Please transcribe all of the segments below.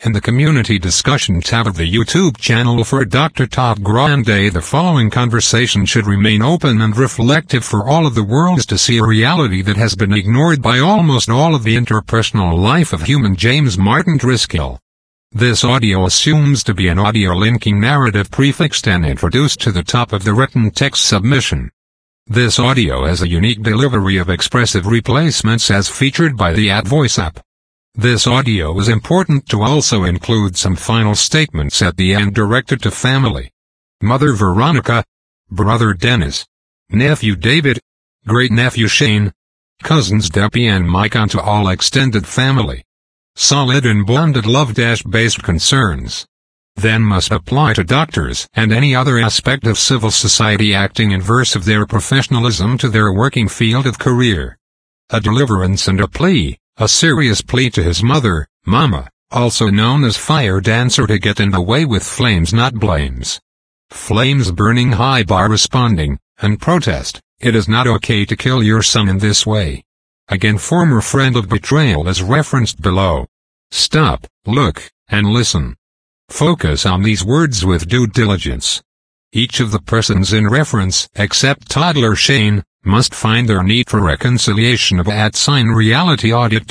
and the community discussion tab of the YouTube channel for Dr. Todd Grande. The following conversation should remain open and reflective for all of the world to see a reality that has been ignored by almost all of the interpersonal life of human. James Martin Driscoll. This audio assumes to be an audio linking narrative prefixed and introduced to the top of the written text submission. This audio has a unique delivery of expressive replacements as featured by the @Voice app. This audio is important to also include some final statements at the end directed to family. Mother Veronica, Brother Dennis, Nephew David, Great-Nephew Shane, Cousins Debbie and Mike, on to all extended family. Solid and bonded love-based concerns. Then must apply to doctors and any other aspect of civil society acting in verse of their professionalism to their working field of career. A deliverance and a plea, a serious plea to his mother, Mama, also known as Fire Dancer, to get in the way with flames not blames. Flames burning high by responding, and protest, it is not okay to kill your son in this way. Again, former friend of betrayal is referenced below. Stop, look, and listen. Focus on these words with due diligence. Each of the persons in reference, except toddler Shane, must find their need for reconciliation of @Reality Audit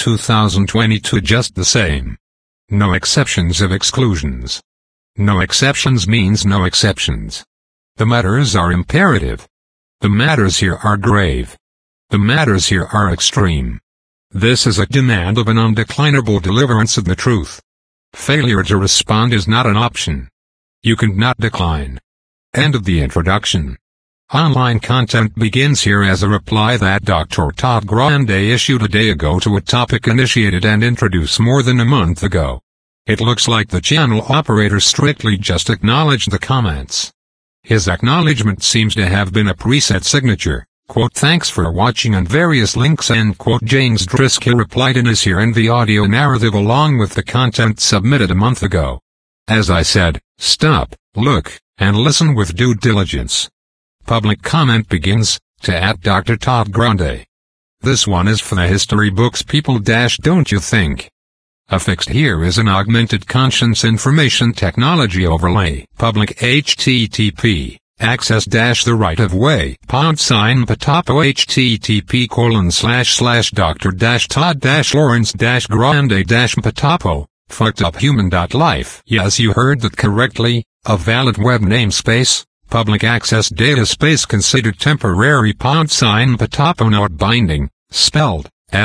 2022 just the same. No exceptions of exclusions. No exceptions means no exceptions. The matters are imperative. The matters here are grave. The matters here are extreme. This is a demand of an undeclinable deliverance of the truth. Failure to respond is not an option. You cannot decline. End of the introduction. Online content begins here as a reply that Dr. Todd Grande issued a day ago to a topic initiated and introduced more than a month ago. It looks like the channel operator strictly just acknowledged the comments. His acknowledgement seems to have been a preset signature. Quote, thanks for watching, and various links, end quote. James Driscoll replied in his here and the audio narrative along with the content submitted a month ago. As I said, stop, look, and listen with due diligence. Public comment begins, to @Dr. Todd Grande. This one is for the history books people. Don't you think? Affixed here is an augmented conscience information technology overlay. Public HTTP. Access the right of way. #Patapo http://Dr-Todd-Lawrence-Grande-Patapo. Fuckeduphuman.life. Yes, you heard that correctly. A valid web namespace. Public access data space considered temporary. #Patapo not binding. Spelled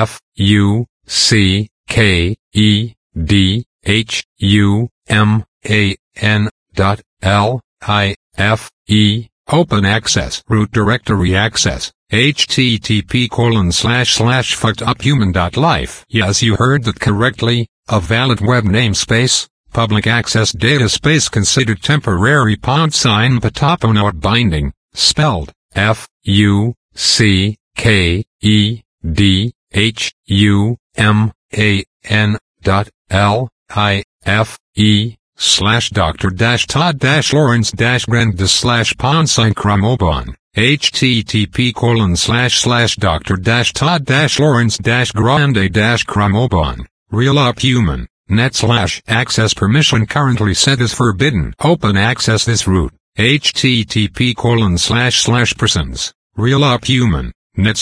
FUCKEDHUMAN.LIFE. Open access. Root directory access. http://fuckeduphuman.life. Yes, you heard that correctly. A valid web namespace. Public access data space considered temporary. #Patapo not binding. Spelled FUCKEDHUMAN.LIFE/Dr-Todd-Lawrence-Grande/Ponsine http://Dr-Todd-Lawrence-Grande-Cramobon. Real Up Human. Net/ access permission currently set as forbidden. Open access this route. http://persons. Real Up Human. Net/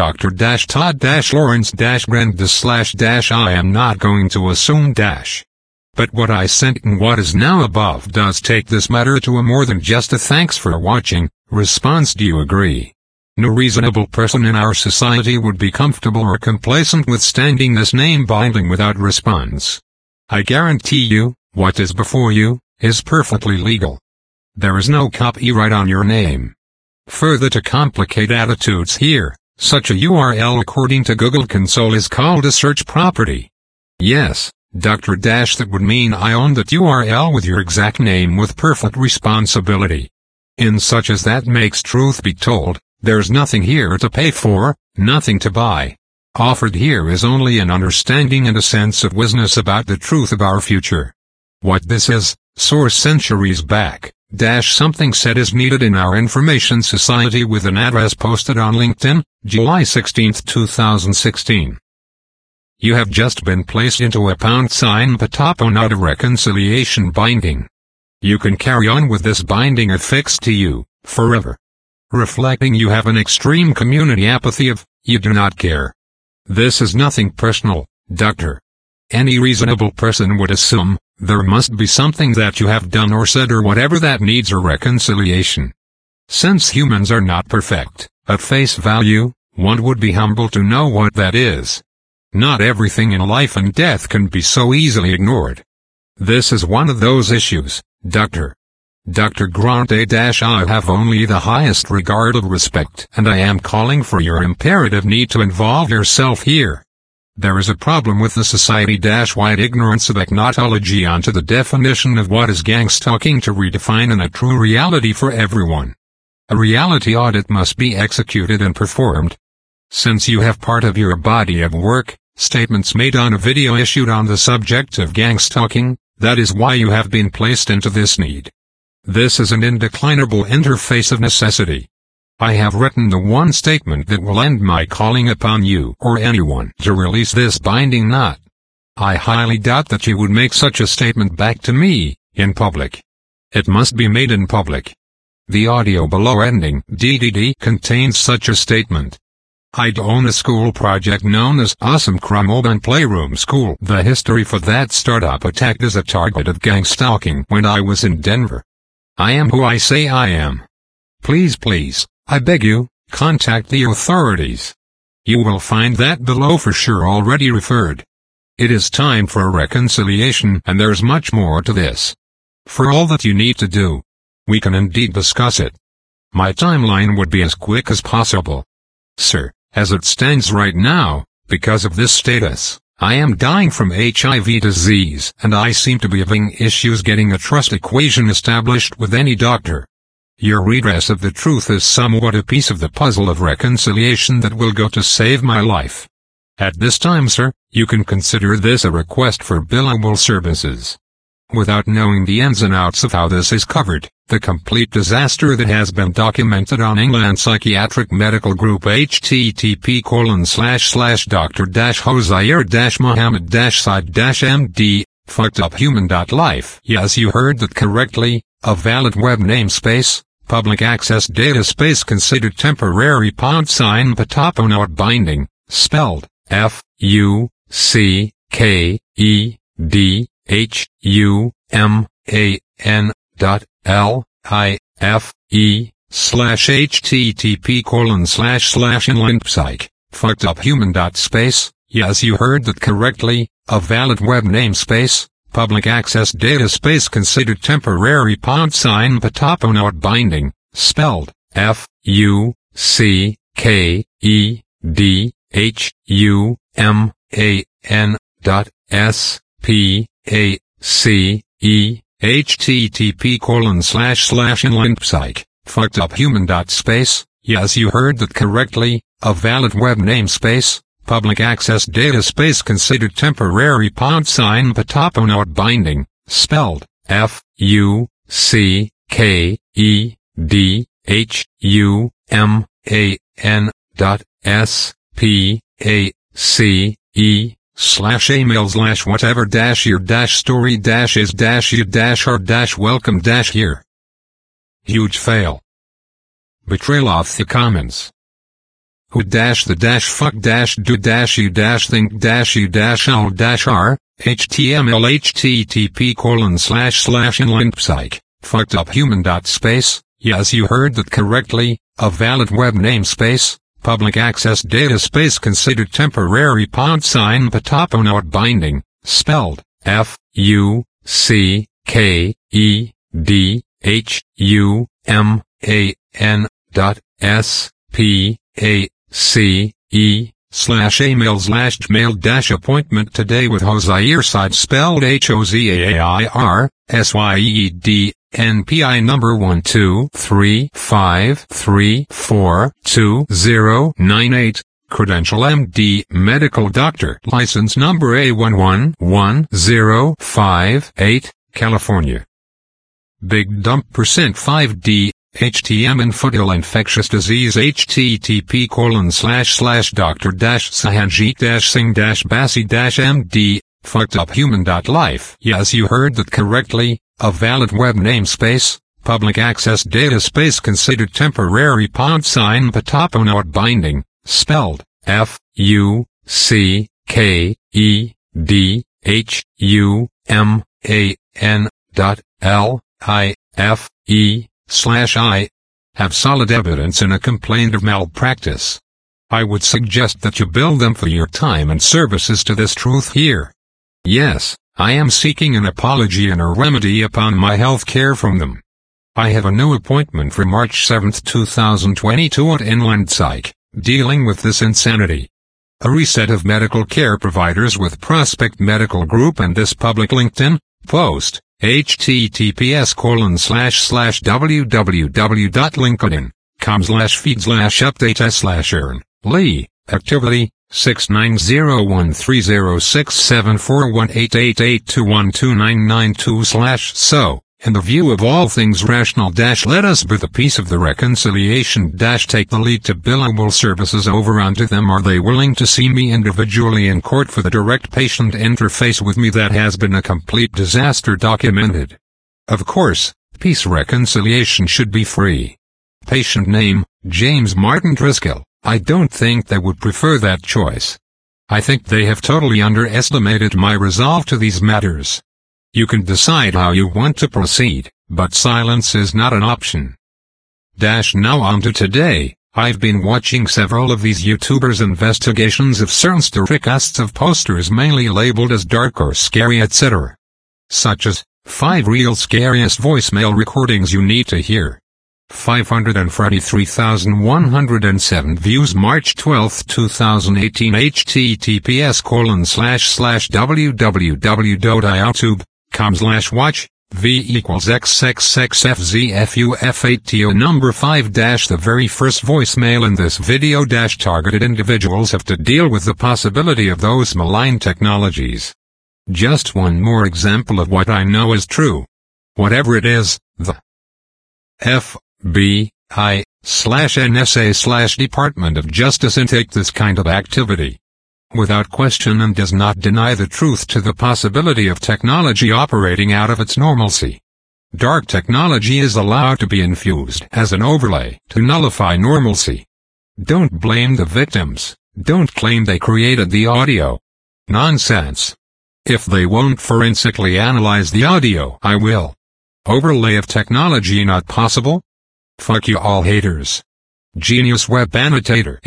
Dr-Todd-Lawrence-Grande/ I am not going to assume dash. But what I sent and what is now above does take this matter to a more than just a thanks for watching response. Do you agree? No reasonable person in our society would be comfortable or complacent with standing this name binding without response. I guarantee you, what is before you, is perfectly legal. There is no copyright on your name. Further to complicate attitudes here, such a URL according to Google Console is called a search property. Yes, Dr. That would mean I own that URL with your exact name with perfect responsibility. In such as that makes truth be told, there's nothing here to pay for, nothing to buy. Offered here is only an understanding and a sense of wisness about the truth of our future. What this is, source centuries back, something said is needed in our information society with an address posted on LinkedIn, July 16, 2016. You have just been placed into a #Pataponada reconciliation binding. You can carry on with this binding affixed to you, forever. Reflecting you have an extreme community apathy of, you do not care. This is nothing personal, Doctor. Any reasonable person would assume, there must be something that you have done or said or whatever that needs a reconciliation. Since humans are not perfect, at face value, one would be humble to know what that is. Not everything in life and death can be so easily ignored. This is one of those issues, Dr. Grande-I have only the highest regard and respect, and I am calling for your imperative need to involve yourself here. There is a problem with the society-wide ignorance of acknowledgement onto the definition of what is gangstalking to redefine a true reality for everyone. A reality audit must be executed and performed. Since you have part of your body of work, statements made on a video issued on the subject of gangstalking, that is why you have been placed into this need. This is an indeclinable interface of necessity. I have written the one statement that will end my calling upon you or anyone to release this binding knot. I highly doubt that you would make such a statement back to me, in public. It must be made in public. The audio below ending DDD contains such a statement. I'd own a school project known as Awesome Cramoban Playroom School. The history for that startup attacked as a target of gangstalking when I was in Denver. I am who I say I am. Please, I beg you, contact the authorities. You will find that below for sure already referred. It is time for a reconciliation and there's much more to this. For all that you need to do, we can indeed discuss it. My timeline would be as quick as possible. Sir, as it stands right now, because of this status, I am dying from HIV disease and I seem to be having issues getting a trust equation established with any doctor. Your redress of the truth is somewhat a piece of the puzzle of reconciliation that will go to save my life. At this time, sir, you can consider this a request for billable services. Without knowing the ins and outs of how this is covered, the complete disaster that has been documented on England Psychiatric Medical Group http://Dr-Hosayr-Mohammed-Said-MD, fuckeduphuman.life. Yes, you heard that correctly, a valid web namespace, public access data space considered temporary #Pataponada binding, spelled FUCKEDHUMANLIFE/http://inlinepsych, fuckeduphuman.space. Yes, you heard that correctly, a valid web namespace, public access data space considered temporary #Pataponada binding, spelled FUCKEDHUMAN.SPACE, http://inlinepsych, fuckeduphuman.space. Yes, you heard that correctly, a valid web namespace, public access data space considered temporary #Pataponada binding, spelled FUCKEDHUMAN.SPACE/emails/whatever-your-story-is-you-are-welcome-here. Huge fail. Betrayal of the commons. Who-the-fuck-do-you-think-you-all-r, HTML http://inlinepsych, fuckeduphuman.space. Yes, you heard that correctly, a valid web namespace, public access data space considered temporary #Pataponada binding, spelled FUCKEDHUMAN.SPACE/emails/gmail-appointment today with Hosayr Syed spelled HOZAIR, SYED, NPI number 12353420098, credential MD, medical doctor, license number A111058, California. Big dump %5D, HTM Infantile Infectious Disease http://dr-sahanjeet-singh-basi-md fuckeduphuman.life. Yes, you heard that correctly, a valid web namespace, public access data space considered temporary # patopo not binding, spelled FUCKEDHUMAN.LIFE/I, have solid evidence in a complaint of malpractice. I would suggest that you bill them for your time and services to this truth here. Yes, I am seeking an apology and a remedy upon my health care from them. I have a new appointment for March 7, 2022 at Inland Psych, dealing with this insanity. A reset of medical care providers with Prospect Medical Group and this public LinkedIn post, https://www.linkedin.com/feed/update/earn, Lee, activity, 69013067418882129992/so. In the view of all things rational - let us by the peace of the reconciliation - take the lead to billable services over onto them. Are they willing to see me individually in court for the direct patient interface with me that has been a complete disaster documented? Of course, peace reconciliation should be free. Patient name, James Martin Driscoll. I don't think they would prefer that choice. I think they have totally underestimated my resolve to these matters. You can decide how you want to proceed, but silence is not an option. Now on to today. I've been watching several of these YouTubers' investigations of certain statistics of posters mainly labeled as dark or scary etc. Such as, 5 real scariest voicemail recordings you need to hear. 543,107 views March 12, 2018 https://www.youtube.com/watch v=xxxfzfufato number 5 The very first voicemail in this video targeted individuals have to deal with the possibility of those malign technologies. Just one more example of what I know is true. Whatever it is, the FBI/NSA/Department of Justice intake this kind of activity without question and does not deny the truth to the possibility of technology operating out of its normalcy. Dark technology is allowed to be infused as an overlay to nullify normalcy. Don't blame the victims. Don't claim they created the audio. Nonsense. If they won't forensically analyze the audio, I will. Overlay of technology not possible? Fuck you all haters. Genius Web Annotator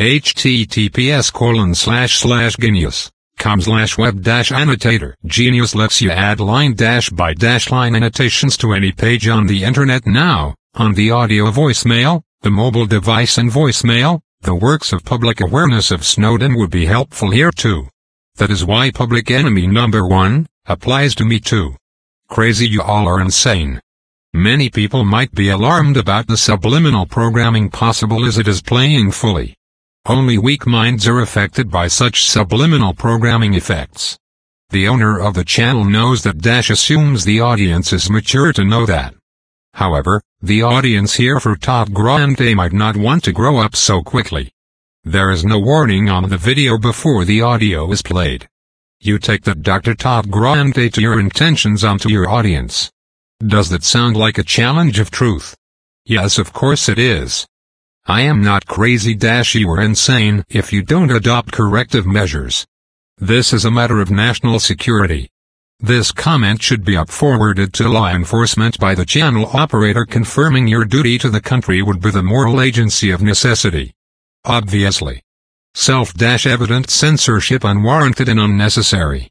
https://genius.com/web-annotator. Genius lets you add line-by-line annotations to any page on the internet now, on the audio voicemail, the mobile device and voicemail. The works of public awareness of Snowden would be helpful here too. That is why public enemy number 1 applies to me too. Crazy, you all are insane. Many people might be alarmed about the subliminal programming possible as it is playing fully. Only weak minds are affected by such subliminal programming effects. The owner of the channel knows that - assumes the audience is mature to know that. However, the audience here for Todd Grande might not want to grow up so quickly. There is no warning on the video before the audio is played. You take that Dr. Todd Grande to your intentions onto your audience. Does that sound like a challenge of truth? Yes, of course it is. I am not crazy - you are insane if you don't adopt corrective measures. This is a matter of national security. This comment should be forwarded to law enforcement by the channel operator confirming your duty to the country would be the moral agency of necessity. Obviously. Self-evident censorship unwarranted and unnecessary.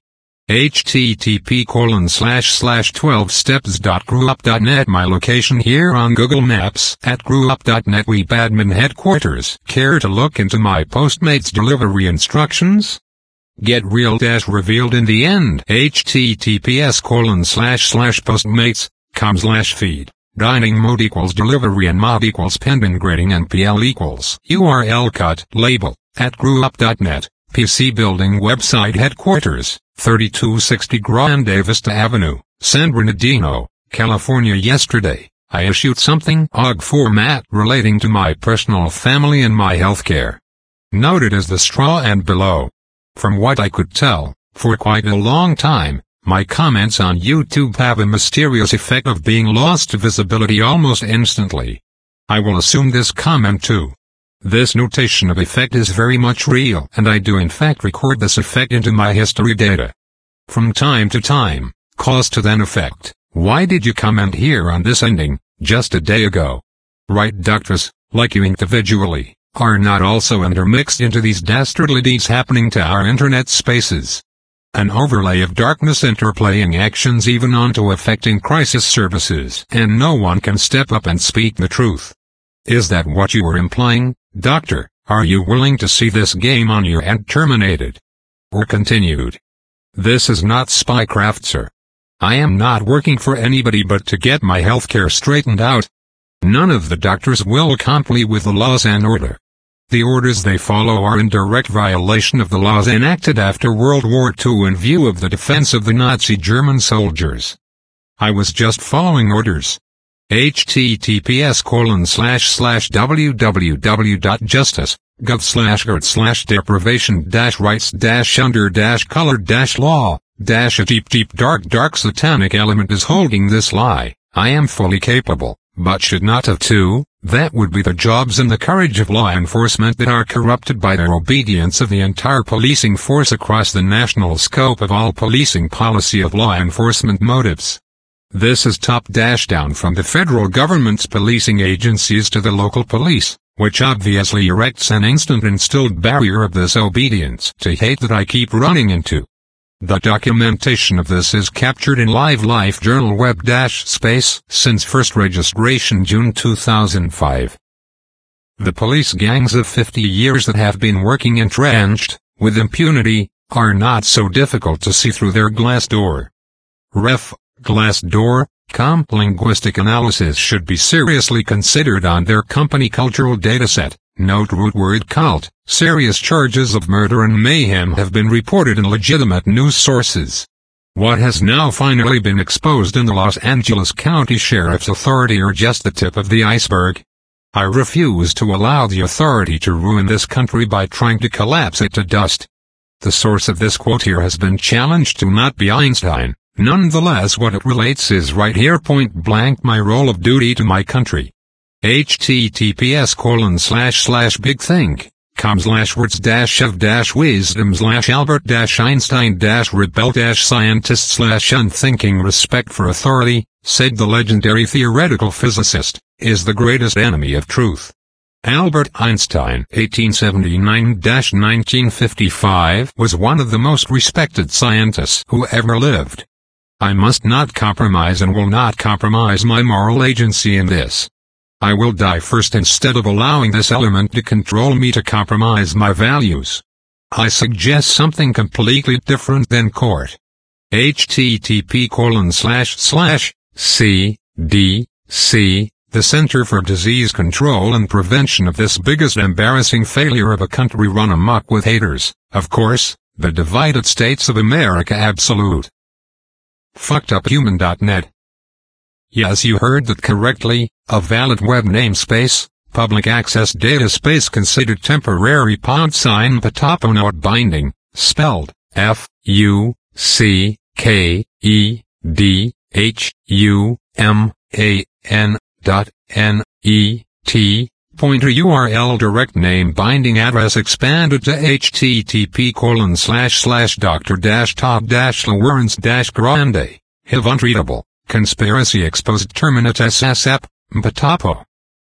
http://12steps.grewup.net. My location here on Google Maps at grewup.net Webadmin headquarters. Care to look into my Postmates delivery instructions? Get real - revealed in the end. https://postmates.com/feed. Dining mode equals delivery and mod equals pending grading and PL equals URL cut label at grewup.net. PC building website headquarters, 3260 Grande Vista Avenue, San Bernardino, California. Yesterday, I issued something OGG format relating to my personal family and my healthcare. Noted as the straw and below. From what I could tell, for quite a long time, my comments on YouTube have a mysterious effect of being lost to visibility almost instantly. I will assume this comment too. This notation of effect is very much real, and I do in fact record this effect into my history data. From time to time, cause to then effect. Why did you comment here on this ending, just a day ago? Right, doctors, like you individually, are not also intermixed into these dastardly deeds happening to our internet spaces. An overlay of darkness interplaying actions even onto affecting crisis services, and no one can step up and speak the truth. Is that what you were implying, doctor? Are you willing to see this game on your end terminated? Or continued? This is not spycraft, sir. I am not working for anybody but to get my healthcare straightened out. None of the doctors will comply with the laws and order. The orders they follow are in direct violation of the laws enacted after World War II in view of the defense of the Nazi German soldiers. I was just following orders. https://www.justice.gov/deprivation-rights-under-color-law- a deep dark satanic element is holding this lie. I am fully capable, but should not have to. That would be the jobs and the courage of law enforcement that are corrupted by their obedience of the entire policing force across the national scope of all policing policy of law enforcement motives. This is top-down from the federal government's policing agencies to the local police, which obviously erects an instant instilled barrier of this obedience to hate that I keep running into. The documentation of this is captured in Life Journal web-space since first registration June 2005. The police gangs of 50 years that have been working entrenched, with impunity, are not so difficult to see through their glass door. Ref. Glassdoor, comp linguistic analysis should be seriously considered on their company cultural dataset. Note root word cult. Serious charges of murder and mayhem have been reported in legitimate news sources. What has now finally been exposed in the Los Angeles County Sheriff's Authority are just the tip of the iceberg. I refuse to allow the authority to ruin this country by trying to collapse it to dust. The source of this quote here has been challenged to not be Einstein. Nonetheless, what it relates is right here point blank my role of duty to my country. https://bigthink.com/words-of-wisdom/albert-einstein-rebel-scientist/unthinking respect for authority, said the legendary theoretical physicist, is the greatest enemy of truth. Albert Einstein 1879-1955 was one of the most respected scientists who ever lived. I must not compromise and will not compromise my moral agency in this. I will die first instead of allowing this element to control me to compromise my values. I suggest something completely different than court. http://CDC, the Center for Disease Control and Prevention of this biggest embarrassing failure of a country run amok with haters, of course, the divided states of America absolute. FuckedUpHuman.net. Yes, you heard that correctly, a valid web namespace, public access data space considered temporary # Patapo not binding, spelled FUCKEDHUMAN.NET. Pointer URL direct name binding address expanded to http://dr-todd-lawrence-grande, HIV untreatable, conspiracy exposed terminate SSF, Patapo.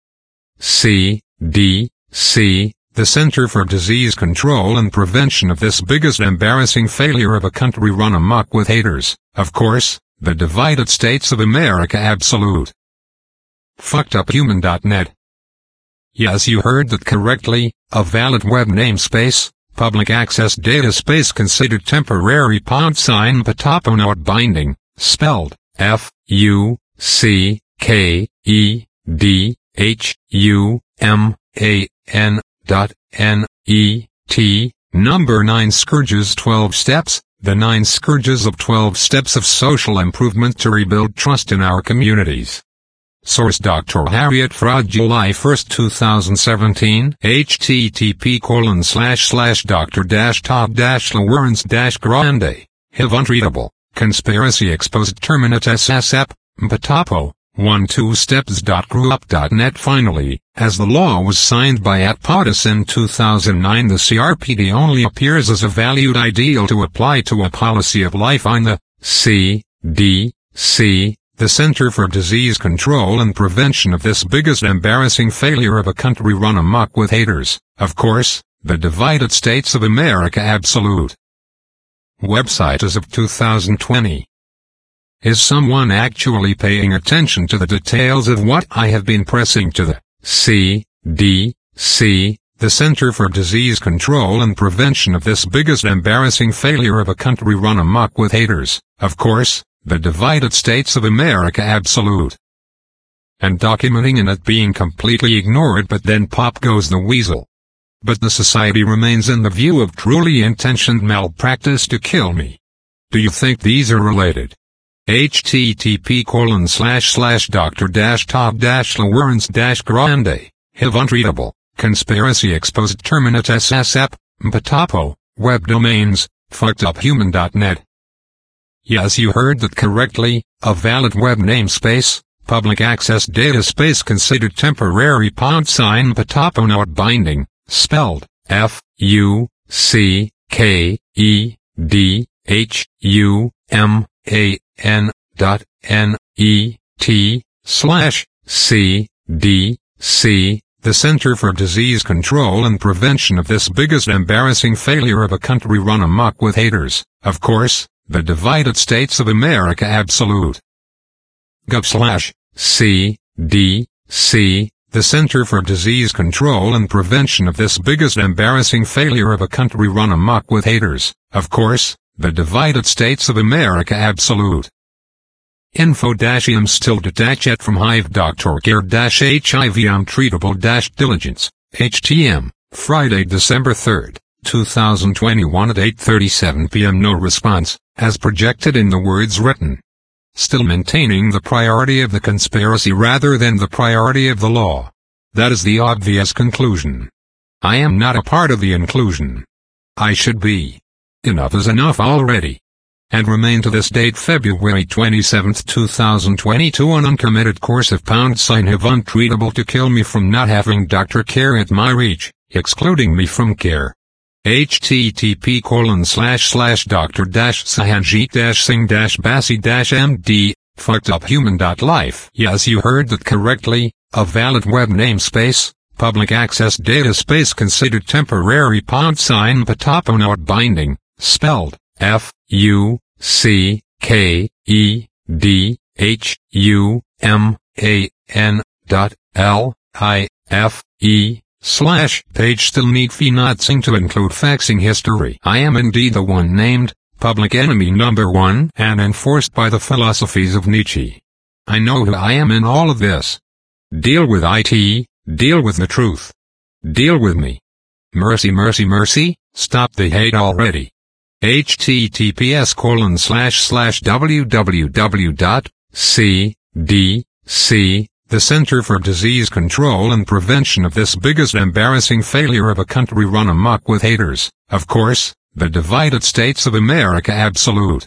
CDC, the Center for Disease Control and Prevention of this biggest embarrassing failure of a country run amok with haters, of course, the divided states of America absolute. FuckedUpHuman.net. Yes, you heard that correctly, a valid web namespace, public access data space considered temporary # Patapo not binding, spelled FUCKEDHUMAN.NET. Number 9 Scourges 12 Steps, the 9 Scourges of 12 Steps of Social Improvement to Rebuild Trust in Our Communities. Source: Dr. Harriet Fraud, July 1, 2017. http://dr-todd-lawrence-grande. HIV untreatable. Conspiracy exposed. Terminatus ssep. Mpatapo. 12steps.grewup.net. Finally, as the law was signed by POTUS in 2009, the CRPD only appears as a valued ideal to apply to a policy of life on the CDC, the Center for Disease Control and Prevention, of this biggest embarrassing failure of a country run amok with haters, of course, the divided states of America absolute. Website as of 2020. Is someone actually paying attention to the details of what I have been pressing to the CDC, the Center for Disease Control and Prevention, of this biggest embarrassing failure of a country run amok with haters, of course, the divided states of America absolute. And documenting and it being completely ignored, but then pop goes the weasel. But the society remains in the view of truly intentioned malpractice to kill me. Do you think these are related? http://dr-todd-lawrence-grande. HIV untreatable. Conspiracy exposed. Terminatus ssep. Mpatapo. Web domains. fuckeduphuman.net. Yes, you heard that correctly. A valid web namespace, public access data space considered temporary #Mpatapo not binding, spelled FUCKEDHUMAN.net/CDC, the Center for Disease Control and Prevention, of this biggest embarrassing failure of a country run amok with haters, of course, the divided states of America absolute. gov/CDC, the Center for Disease Control and Prevention, of this biggest embarrassing failure of a country run amok with haters, of course, the divided states of America absolute. Info-im still detached from hive. Dr. Care-HIV untreatable-diligence, HTM, Friday, December 3, 2021 at 8:37 p.m. No response, as projected in the words written. Still maintaining the priority of the conspiracy rather than the priority of the law. That is the obvious conclusion. I am not a part of the inclusion. I should be. Enough is enough already. And remain to this date, February 27, 2022, an uncommitted course of #HIV untreatable to kill me from not having Dr. Care at my reach, excluding me from care. http://dr-sahanjeet-singh-basi-md, fuckeduphuman.life. Yes, you heard that correctly. A valid web namespace, public access data space considered temporary #Mpatapo not binding, spelled FUCKEDHUMAN.life. Page still need fee not sing to include faxing history. I am indeed the one named, public enemy number one, and enforced by the philosophies of Nietzsche. I know who I am in all of this. Deal with it, deal with the truth. Deal with me. Mercy, mercy, mercy, stop the hate already. https://www.cdc, the Center for Disease Control and Prevention, of this biggest embarrassing failure of a country run amok with haters, of course, the divided states of America absolute.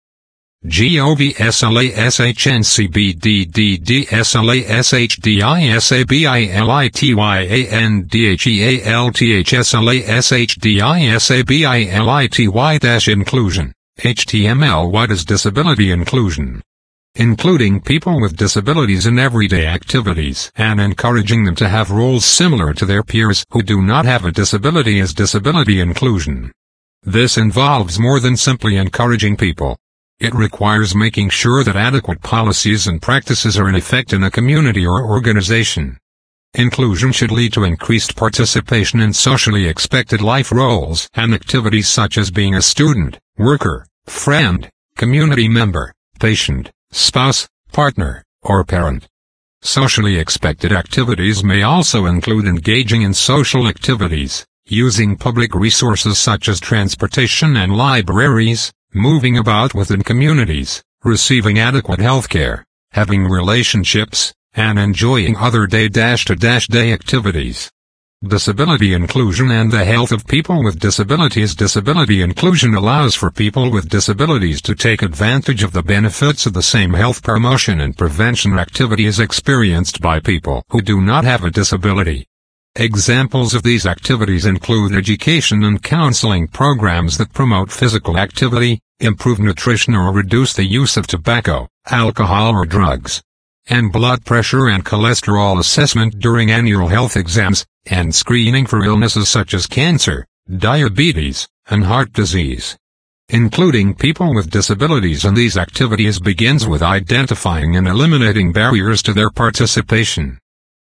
GOVSLASHNCBDDSLASHDISABILITYISABILITY-inclusion, HTML. What is disability inclusion? Including people with disabilities in everyday activities and encouraging them to have roles similar to their peers who do not have a disability is disability inclusion. This involves more than simply encouraging people. It requires making sure that adequate policies and practices are in effect in a community or organization. Inclusion should lead to increased participation in socially expected life roles and activities such as being a student, worker, friend, community member, patient, spouse, partner, or parent. Socially expected activities may also include engaging in social activities, using public resources such as transportation and libraries, moving about within communities, receiving adequate health care, having relationships, and enjoying other day-to-day activities. Disability inclusion and the health of people with disabilities. Disability inclusion allows for people with disabilities to take advantage of the benefits of the same health promotion and prevention activities experienced by people who do not have a disability. Examples of these activities include education and counseling programs that promote physical activity, improve nutrition or reduce the use of tobacco, alcohol or drugs, and blood pressure and cholesterol assessment during annual health exams, and screening for illnesses such as cancer, diabetes, and heart disease. Including people with disabilities in these activities begins with identifying and eliminating barriers to their participation.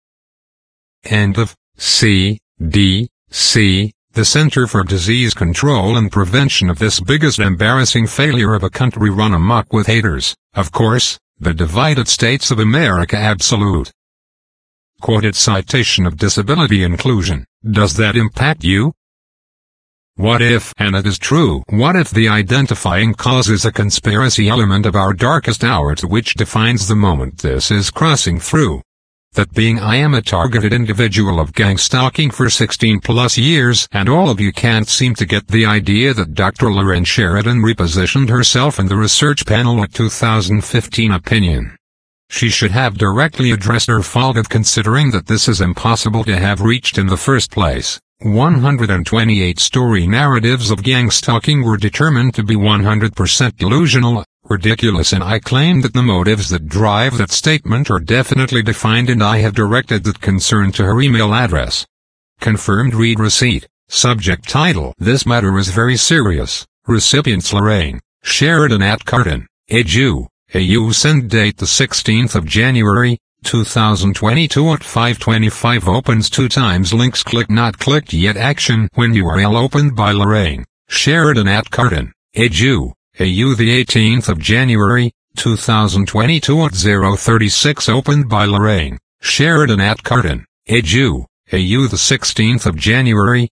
End of CDC, the Center for Disease Control and Prevention of this biggest embarrassing failure of a country run amok with haters, of course, the divided states of America. Absolute. Quoted citation of disability inclusion. Does that impact you? What if, and it is true, what if the identifying cause is a conspiracy element of our darkest hours which defines the moment this is crossing through? That being I am a targeted individual of gang stalking for 16 plus years and all of you can't seem to get the idea that Dr. Lorraine Sheridan repositioned herself in the research panel at 2015 opinion. She should have directly addressed her fault of considering that this is impossible to have reached in the first place. 128 story narratives of gang stalking were determined to be 100% delusional, ridiculous, and I claim that the motives that drive that statement are definitely defined, and I have directed that concern to her email address. Confirmed read receipt. Subject title: This matter is very serious. Recipients Lorraine Sheridan at Carton, Edu. AU send date the 16th of January, 2022 at 5:25 opens 2 times links click not clicked yet action when URL opened by Lorraine Sheridan at Carton, Edu, AU the 18th of January, 2022 at 0:36 opened by Lorraine Sheridan at Carton, Edu, AU the 16th of January,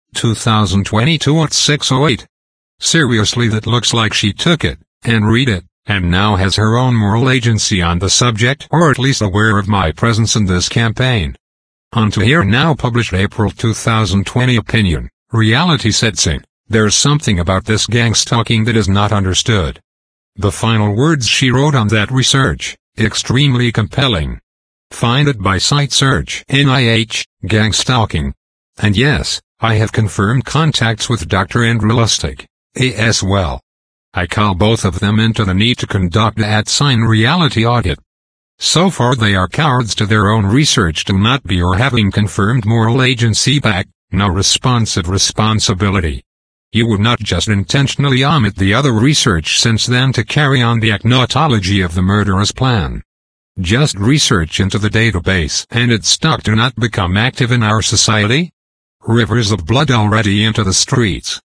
2022 at 6:08. Seriously, that looks like she took it, and read it, and now has her own moral agency on the subject, or at least aware of my presence in this campaign. On to here now published April 2020 opinion. Reality sets in. There's something about this gang stalking that is not understood. The final words she wrote on that research, extremely compelling. Find it by site search NIH, gang stalking. And yes, I have confirmed contacts with Dr. Andrew Lustig, as well. I call both of them into the need to conduct a @reality audit. So far they are cowards to their own research, do not be or having confirmed moral agency back, no responsive responsibility. You would not just intentionally omit the other research since then to carry on the acknowledgement of the murderous plan. Just research into the database and its stock do not become active in our society? Rivers of blood already into the streets,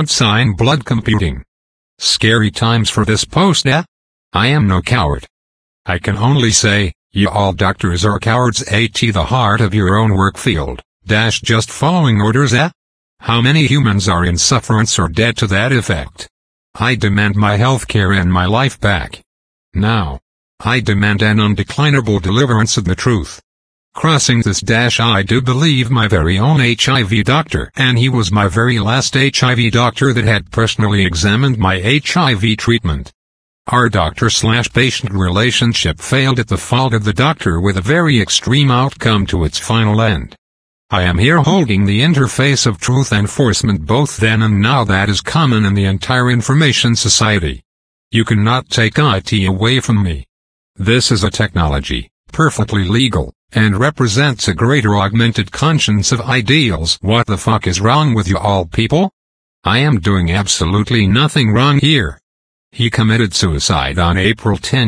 # blood computing. Scary times for this post, eh? I am no coward. I can only say, you all doctors are cowards at the heart of your own work field, just following orders, eh? How many humans are in sufferance or dead to that effect? I demand my health care and my life back. Now. I demand an undeclinable deliverance of the truth. Crossing this I do believe my very own HIV doctor, and he was my very last HIV doctor that had personally examined my HIV treatment. Our doctor/patient relationship failed at the fault of the doctor with a very extreme outcome to its final end. I am here holding the interface of truth enforcement both then and now that is common in the entire information society. You cannot take IT away from me. This is a technology, perfectly legal, and represents a greater augmented conscience of ideals. What the fuck is wrong with you all people? I am doing absolutely nothing wrong here. He committed suicide on April 10,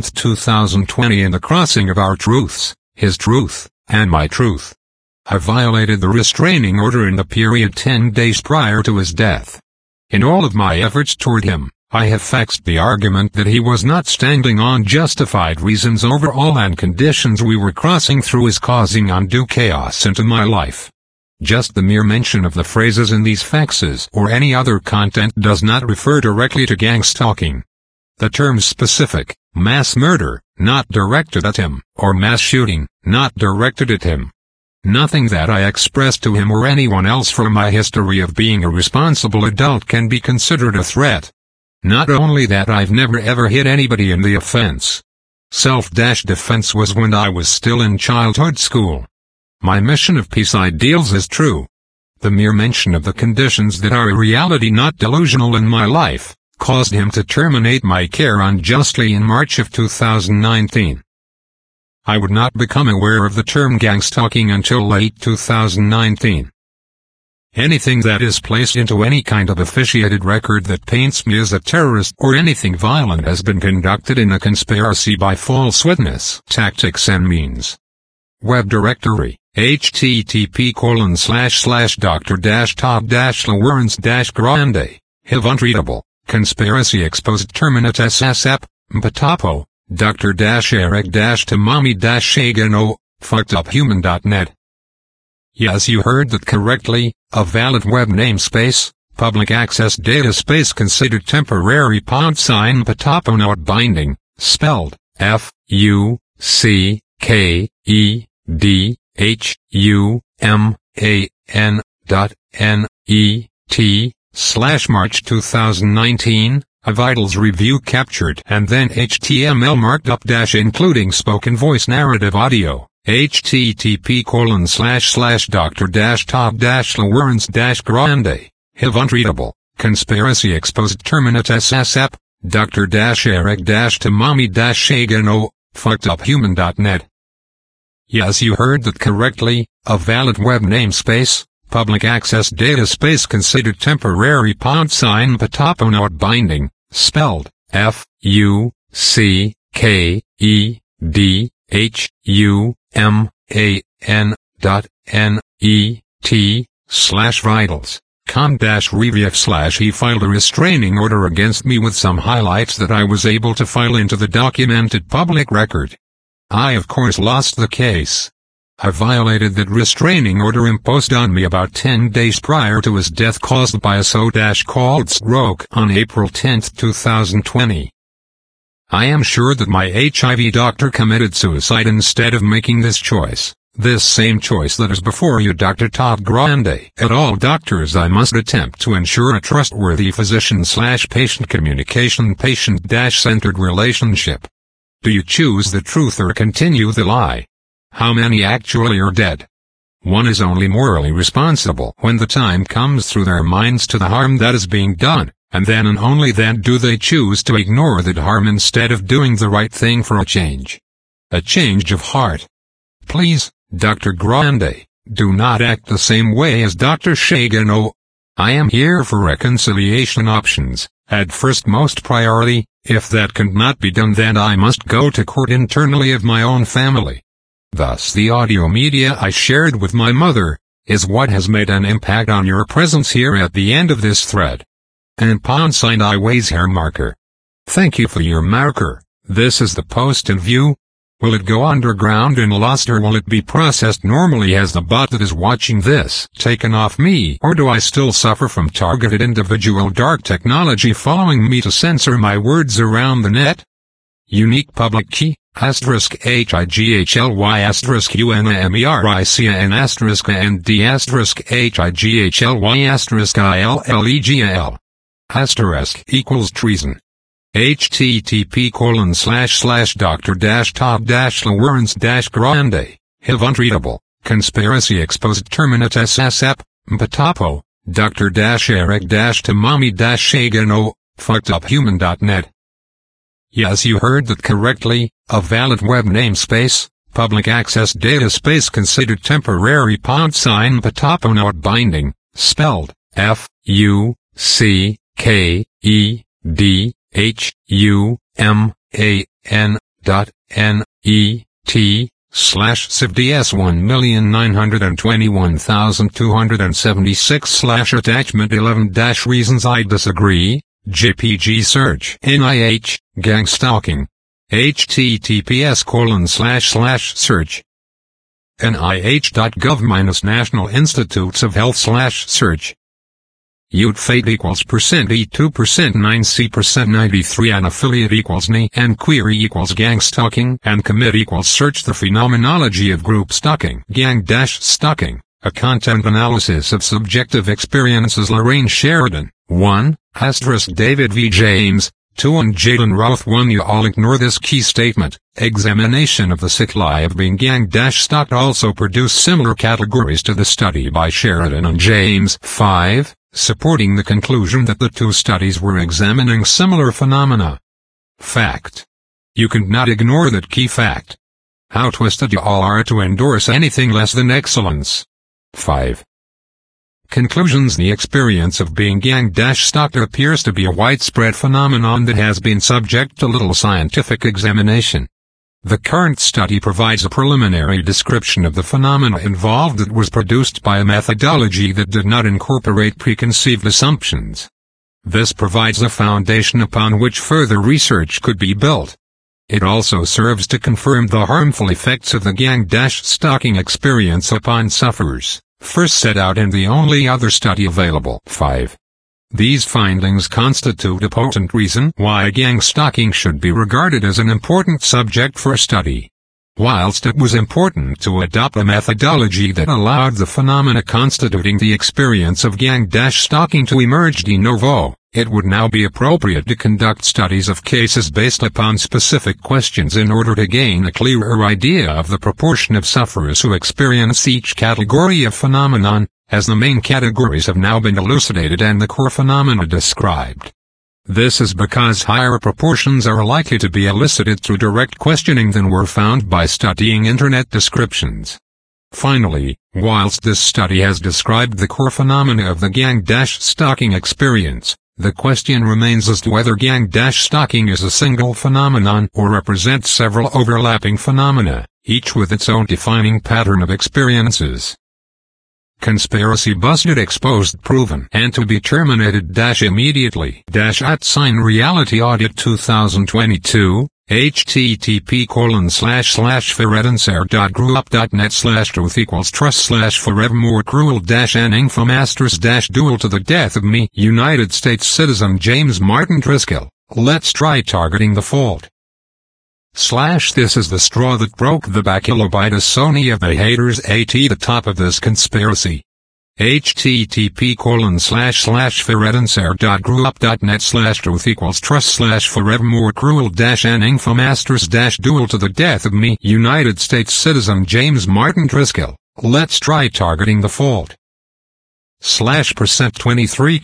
2020 in the crossing of our truths, his truth, and my truth. I violated the restraining order in the period 10 days prior to his death. In all of my efforts toward him, I have faxed the argument that he was not standing on justified reasons over all and conditions we were crossing through is causing undue chaos into my life. Just the mere mention of the phrases in these faxes or any other content does not refer directly to gang stalking. The terms specific, mass murder, not directed at him, or mass shooting, not directed at him. Nothing that I expressed to him or anyone else from my history of being a responsible adult can be considered a threat. Not only that, I've never ever hit anybody in the offense. Self-defense was when I was still in childhood school. My mission of peace ideals is true. The mere mention of the conditions that are a reality not delusional in my life, caused him to terminate my care unjustly in March of 2019. I would not become aware of the term gang-stalking until late 2019. Anything that is placed into any kind of officiated record that paints me as a terrorist or anything violent has been conducted in a conspiracy by false witness tactics and means. Web directory, http://dr-todd-lawrence-grande, HIV untreatable, conspiracy exposed terminate ssep, mpatapo, dr-eric-tamami-shagano, fuckeduphuman.net. Yes, you heard that correctly, a valid web namespace, public access data space considered temporary #Patapo not binding, spelled FUCKEDHUMAN.NET, March 2019, a Vitals review captured and then HTML marked up including spoken voice narrative audio. http://dr-todd-lawrence-grande, HIV untreatable, conspiracy exposed terminate ssep, dr-eric-tamami-shagano, fuckeduphuman.net. Yes, you heard that correctly, a valid web namespace, public access data space considered temporary #Patapo not binding, spelled FUCKEDHUMAN.NET, com-review/he filed a restraining order against me with some highlights that I was able to file into the documented public record. I of course lost the case. I violated that restraining order imposed on me about 10 days prior to his death caused by a so-called stroke on April 10, 2020. I am sure that my HIV doctor committed suicide instead of making this choice. This same choice that is before you, Dr. Todd Grande. At all doctors, I must attempt to ensure a trustworthy physician/patient communication, patient-centered relationship. Do you choose the truth or continue the lie? How many actually are dead? One is only morally responsible when the time comes through their minds to the harm that is being done, and then and only then do they choose to ignore that harm instead of doing the right thing for a change. A change of heart. Please, Dr. Grande, do not act the same way as Dr. Shagano. I am here for reconciliation options, at first most priority. If that cannot be done, then I must go to court internally of my own family. Thus the audio media I shared with my mother, is what has made an impact on your presence here at the end of this thread. And #I Ways hair marker. Thank you for your marker. This is the post in view. Will it go underground and lost, or will it be processed normally as the bot that is watching this taken off me, or do I still suffer from targeted individual dark technology following me to censor my words around the net? Unique public key, *HIGHLY *HIGHLY equals treason. http://dr-todd-lawrence-grande, HIV untreatable, conspiracy exposed terminate ssep, mpatapo, dr-eric-tamami-shagano, fuckeduphuman.net. Yes, you heard that correctly, a valid web namespace, public access data space considered temporary #Patapo not binding, spelled FUCKEDHUMAN.NET/civ-19921,276/attachment 11-reasons I disagree, JPG search NIH, gang stalking. https://search nih.gov-National Institutes of Health/search Ut fate equals percent E2% 9C% 93 and affiliate equals NI and query equals gang stalking and commit equals search the phenomenology of group stalking. Gang-stalking, a content analysis of subjective experiences. Lorraine Sheridan, 1, * David V. James, 2 and Jaden Roth 1. You all ignore this key statement. Examination of the sick lie of being gang-stalked also produced similar categories to the study by Sheridan and James. 5. Supporting the conclusion that the two studies were examining similar phenomena. Fact. You cannot ignore that key fact. How twisted you all are to endorse anything less than excellence. 5. Conclusions. The experience of being gang-stalked appears to be a widespread phenomenon that has been subject to little scientific examination. The current study provides a preliminary description of the phenomena involved that was produced by a methodology that did not incorporate preconceived assumptions. This provides a foundation upon which further research could be built. It also serves to confirm the harmful effects of the gang-stalking experience upon sufferers, first set out in the only other study available. 5. These findings constitute a potent reason why gang-stalking should be regarded as an important subject for study. Whilst it was important to adopt a methodology that allowed the phenomena constituting the experience of gang-stalking to emerge de novo, it would now be appropriate to conduct studies of cases based upon specific questions in order to gain a clearer idea of the proportion of sufferers who experience each category of phenomenon, as the main categories have now been elucidated and the core phenomena described. This is because higher proportions are likely to be elicited through direct questioning than were found by studying internet descriptions. Finally, whilst this study has described the core phenomena of the gang-stalking experience, the question remains as to whether gang-stalking is a single phenomenon or represents several overlapping phenomena, each with its own defining pattern of experiences. Conspiracy busted, exposed, proven, and to be terminated immediately. @Reality Audit 2022, http://feredancer.gruup.net/truth equals trust /forevermore cruel -n infomasters -duel to the death of me United States citizen James Martin Driscoll. Let's try targeting the fault. This is the straw that broke the back. Sony of the haters at the top of this conspiracy. http://feredancer.gruup.net/truth equals trust /forevermore cruel -n infomasters -duel to the death of me United States citizen James Martin Driscoll. Let's try targeting the fault. %23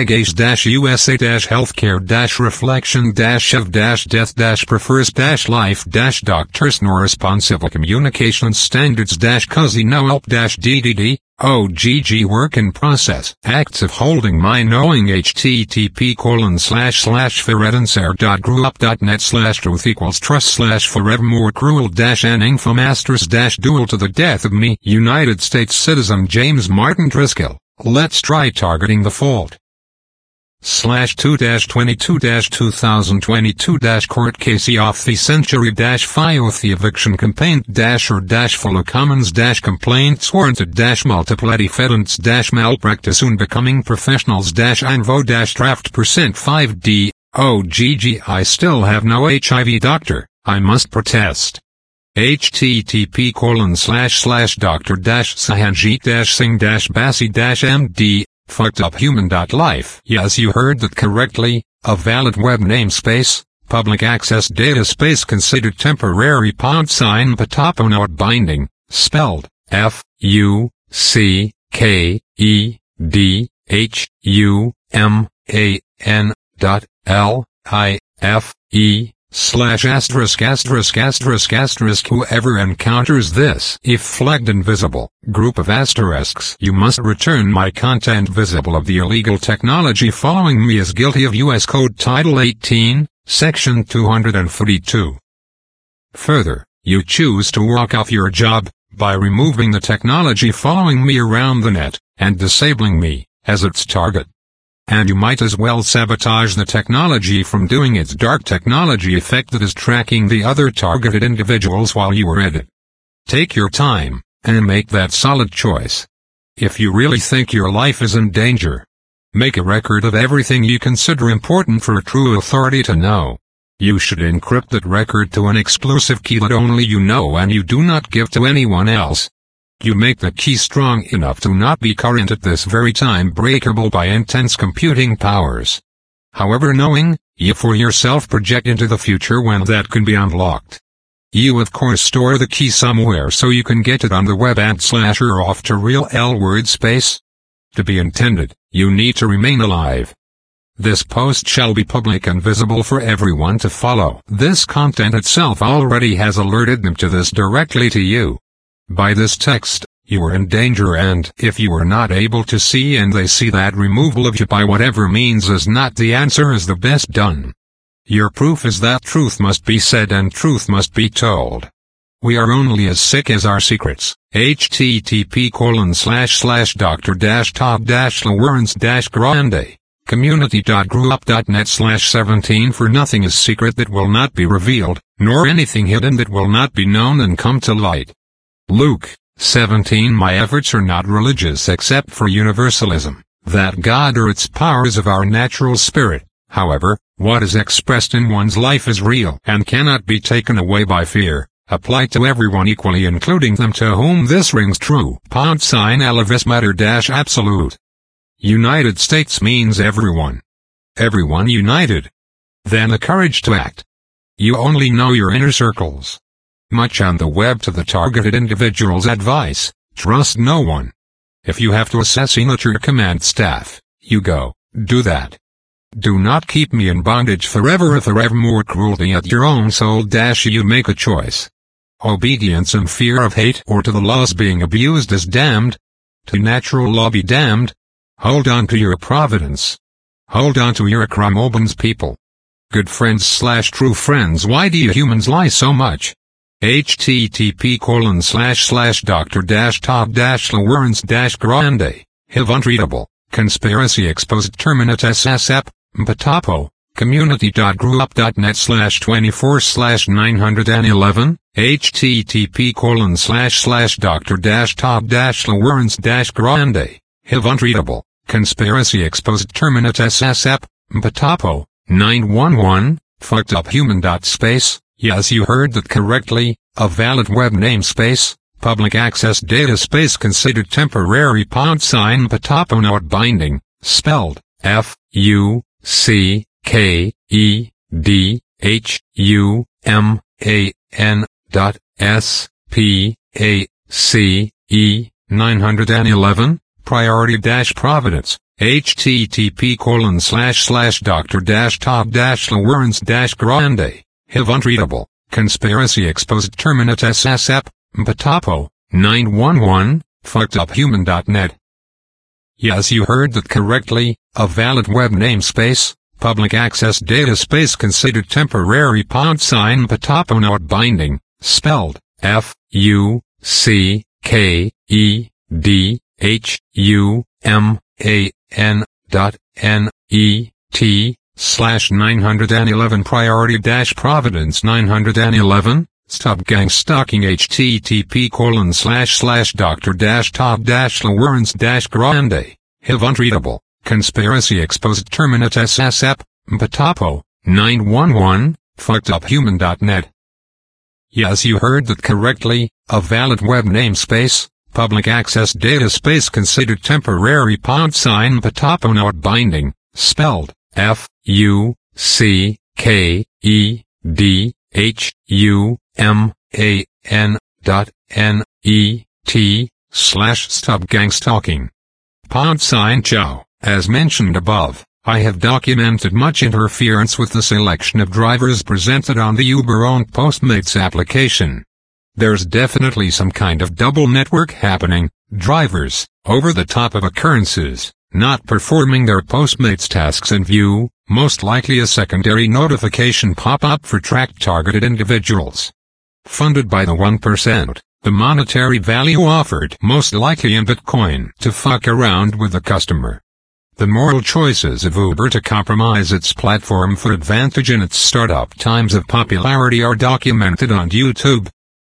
Kiltheg-USA-healthcare-reflection-of-death-prefers-life-doctors no responsible communications standards-cozy no help DDD OGG work in process acts of holding my knowing http://feredancer.gruup.net/truth equals trust /forevermore cruel -n infomasters -duel to the death of me United States citizen James Martin Driscoll. Let's try targeting the fault. /2-22-2022 court case of the century -FIO the eviction complaint -or full of commons complaints warranted -multiple defendants -malpractice unbecoming professionals -invo -draft %5d OGG I still have no HIV doctor, I must protest. http://dr-sahanjeet-singh-basi-md, fuckeduphuman.life. Yes, you heard that correctly, a valid web namespace, public access data space considered temporary # patopo not binding, spelled FUCKEDHUMAN.LIFE/****. Whoever encounters this if flagged invisible group of asterisks you must return my content visible of the illegal technology following me is guilty of U.S. Code Title 18, Section 242. Further, you choose to walk off your job by removing the technology following me around the net and disabling me as its target. And you might as well sabotage the technology from doing its dark technology effect that is tracking the other targeted individuals while you are at it. Take your time, and make that solid choice. If you really think your life is in danger, Make a record of everything you consider important for a true authority to know. You should encrypt that record to an exclusive key that only you know and you do not give to anyone else. You make the key strong enough to not be current at this very time breakable by intense computing powers. However, knowing, you for yourself project into the future when that can be unlocked. You of course store the key somewhere so you can get it on the web / or off to real word space. To be intended, you need to remain alive. This post shall be public and visible for everyone to follow. This content itself already has alerted them to this directly to you. By this text, you are in danger, and if you are not able to see and they see that removal of you by whatever means is not the answer is the best done. Your proof is that truth must be said and truth must be told. We are only as sick as our secrets. http://dr-todd-lawrence-grande community.growup.net/17 For nothing is secret that will not be revealed, nor anything hidden that will not be known and come to light. Luke 17 My efforts are not religious except for universalism, that God or its powers of our natural spirit. However, what is expressed in one's life is real and cannot be taken away by fear. Apply to everyone equally, including them to whom this rings true. # matter - absolute. United States means everyone. Everyone united. Then the courage to act. You only know your inner circles. Much on the web to the targeted individual's advice, trust no one. If you have to assassinate your command staff, you go, do that. Do not keep me in bondage forever with forevermore cruelty at your own soul. You make a choice. Obedience and fear of hate, or to the laws being abused is damned. To natural law be damned. Hold on to your providence. Hold on to your Akramobans people. Good friends / true friends. Why do you humans lie so much? http://dr-todd-lawrence-grande Hiv Untreatable Conspiracy Exposed Terminate SSF Mpatapo community.growup.net/24/911 http://dr-todd-lawrence-grande Hiv Untreatable Conspiracy Exposed Terminate SSF Mpatapo 911 fuckeduphuman.space. Yes, you heard that correctly. A valid web namespace, public access data space considered temporary # Mpatapo not binding, spelled FUCKEDHUMAN.SPACE 911 Priority - Providence http://dr-todd-lawrence-grande Hiv Untreatable Conspiracy Exposed Terminate SSF Mpatapo 911 fuckeduphuman.net. Yes, you heard that correctly. A valid web namespace, public access data space considered temporary # Mpatapo not binding, spelled FUCKEDHUMAN.NET/911 Priority - Providence 911 Stop gang stalking http://dr-todd-lawrence-grande Hiv Untreatable Conspiracy Exposed Terminate SSF Mpatapo 911 fuckeduphuman.net. Yes, you heard that correctly. A valid web namespace, public access data space considered temporary # Mpatapo not binding, spelled FUCKEDHUMAN.NET/stop gang stalking. Ciao. As mentioned above, I have documented much interference with the selection of drivers presented on the Uber-owned Postmates application. There's definitely some kind of double network happening, drivers, over the top of occurrences, not performing their Postmates tasks in view, most likely a secondary notification pop-up for tracked targeted individuals. Funded by the 1%, the monetary value offered most likely in Bitcoin to fuck around with the customer. The moral choices of Uber to compromise its platform for advantage in its startup times of popularity are documented on YouTube.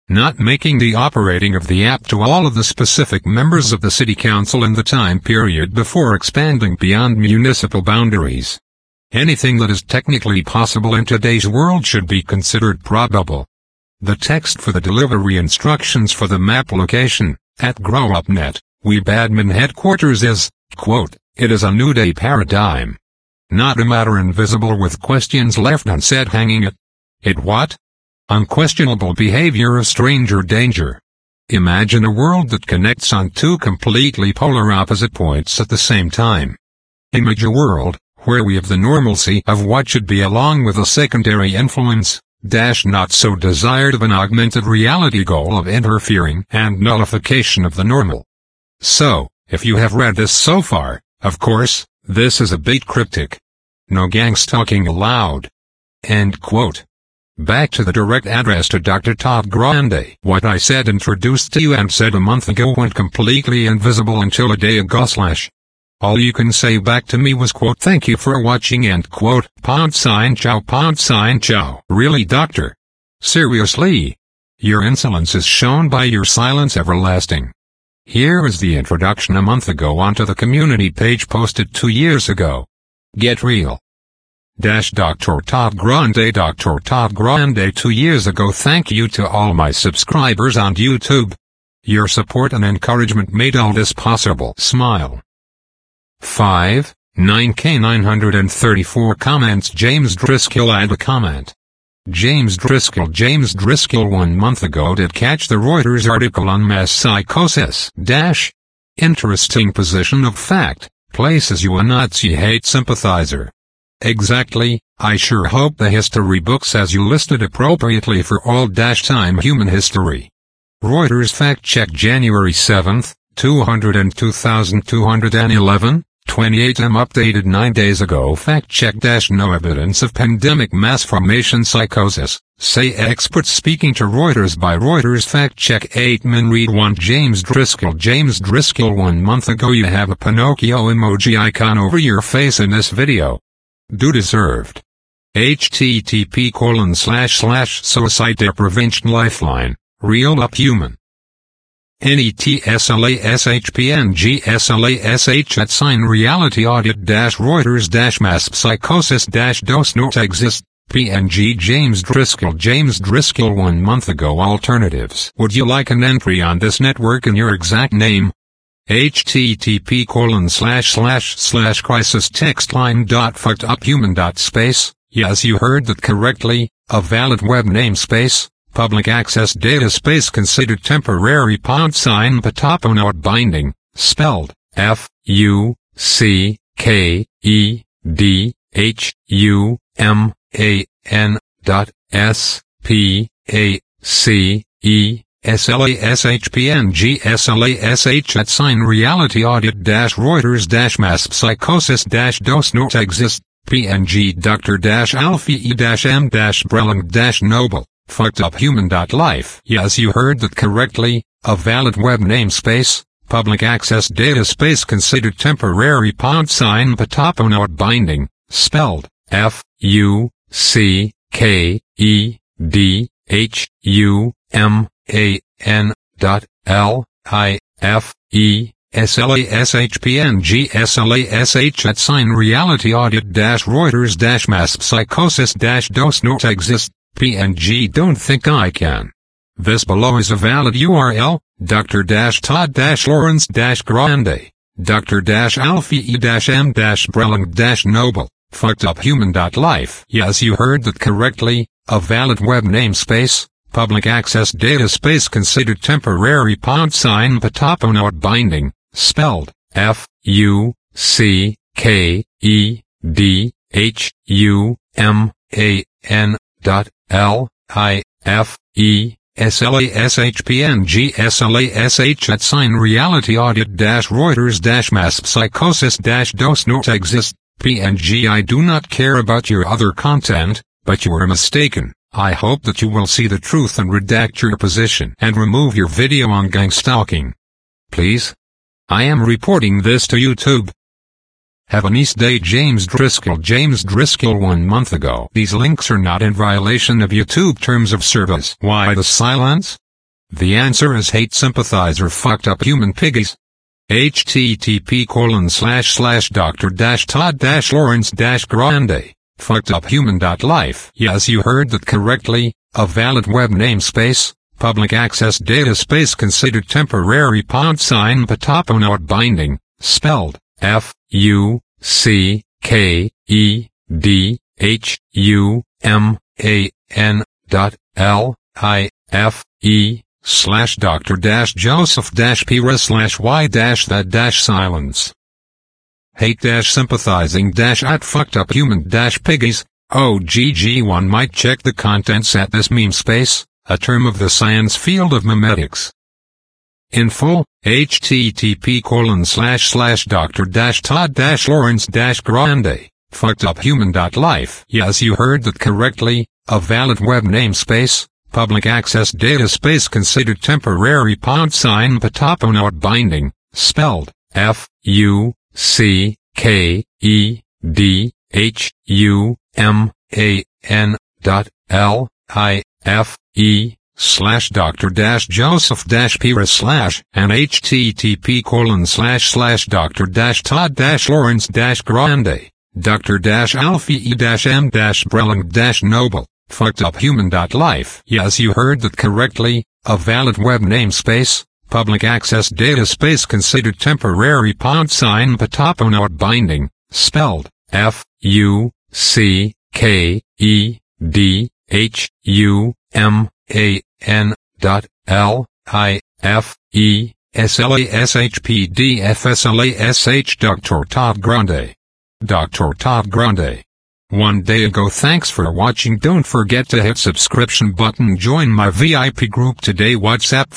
not making the operating of the app to all of the specific members of the City Council in the time period before expanding beyond municipal boundaries. Anything that is technically possible in today's world should be considered probable. The text for the delivery instructions for the map location, at GrowUpNet, WeBadmin headquarters is, quote, "It is a new day paradigm. Not a matter invisible with questions left unsaid hanging it. It what? Unquestionable behavior of stranger danger. Imagine a world that connects on two completely polar opposite points at the same time. Image a world where we have the normalcy of what should be along with a secondary influence, not so desired of an augmented reality goal of interfering and nullification of the normal." So, if you have read this so far, of course, this is a bit cryptic. No gang stalking allowed. End quote. Back to the direct address to Dr. Todd Grande. What I said introduced to you and said a month ago went completely invisible until a day ago / all you can say back to me was quote, "Thank you for watching," end quote, #ciao. Really, doctor? Seriously? Your insolence is shown by your silence everlasting. Here is the introduction a month ago onto the community page posted 2 years ago. Get real. Dr. Todd Grande. Dr. Todd Grande 2 years ago. Thank you to all my subscribers on YouTube. Your support and encouragement made all this possible. Smile. 9K934 comments. James Driscoll. Add a comment. James Driscoll. 1 month ago did catch the Reuters article on mass psychosis. Interesting position of fact, places you a Nazi hate sympathizer. Exactly, I sure hope the history books has you listed appropriately for all time human history. Reuters fact check January 7, 202,211, 28M updated 9 days ago. Fact check no evidence of pandemic mass formation psychosis, say experts speaking to Reuters by Reuters. Fact check 8min read 1 James Driscoll. 1 month ago. You have a Pinocchio emoji icon over your face in this video. Do deserved. http://suicide prevention lifeline, real up human. NETSLASHPNGSLASH @ reality audit Reuters mass psychosis does not exist. PNG. James Driscoll. 1 month ago. Alternatives. Would you like an entry on this network in your exact name? http://crisistextline.fuckeduphuman.space. Yes, you heard that correctly, a valid web namespace, public access data space considered temporary #patopo not binding, spelled FUCKEDHUMAN.SPACE/SLASHPNGSLASH @ reality audit mass psychosis does not exist. PNG. Dr. Alfie M Brelang Noble, fucked up human.life. Yes, you heard that correctly, a valid web namespace, public access data space considered temporary #patopo not binding, spelled FUCKEDHUMAN.LIFESLASHPNGSLASH @ reality audit Reuters mass psychosis does not exist. PNG. Don't think I can. This below is a valid URL. Dr. Todd Lawrence Grande, Dr. Alfie M Brelang Noble, fucked up human.life. Yes, you heard that correctly, a valid web namespace, public access data space considered temporary #patopo not binding, spelled FUCKEDHUMAN.LIFESLASHPNGSLASH @ reality audit Reuters mass psychosis does not exist. PNG. I do not care about your other content, but you are mistaken. I hope that you will see the truth and redact your position and remove your video on gang stalking. Please? I am reporting this to YouTube. Have a nice day. James Driscoll. 1 month ago. These links are not in violation of YouTube terms of service. Why the silence? The answer is hate sympathizer fucked up human piggies. http://dr-todd-lawrence-grande, fuckeduphuman.life. Yes, you heard that correctly, a valid web namespace, public access data space considered temporary # patopo not binding, spelled fuckeduphuman.L-I-F-E/Dr-Joseph-Pira/Y-that-silence. Hate-sympathizing at fuckeduphuman-piggies. OGG1 might check the contents at this meme space, a term of the science field of memetics. In full, http://dr-todd-lawrence-grande, fuckeduphuman.life. Yes, you heard that correctly, a valid web namespace, public access data space considered temporary # patopo not binding, spelled fuckeduphuman.L-I-F-E/Dr-Joseph-Pira/ and http://dr-todd-lawrence-grande, Dr-Alfie-M-Breling-Noble, fuckeduphuman.life. Yes, you heard that correctly, a valid web namespace, public access data space considered temporary # patopo not binding, spelled fuckeduphuman.L-I-F-E/SLASHPDFSLASH Dr. Todd Grande. Dr. Todd Grande. One day ago. Thanks for watching. Don't forget to hit subscription button. Join my VIP group today. WhatsApp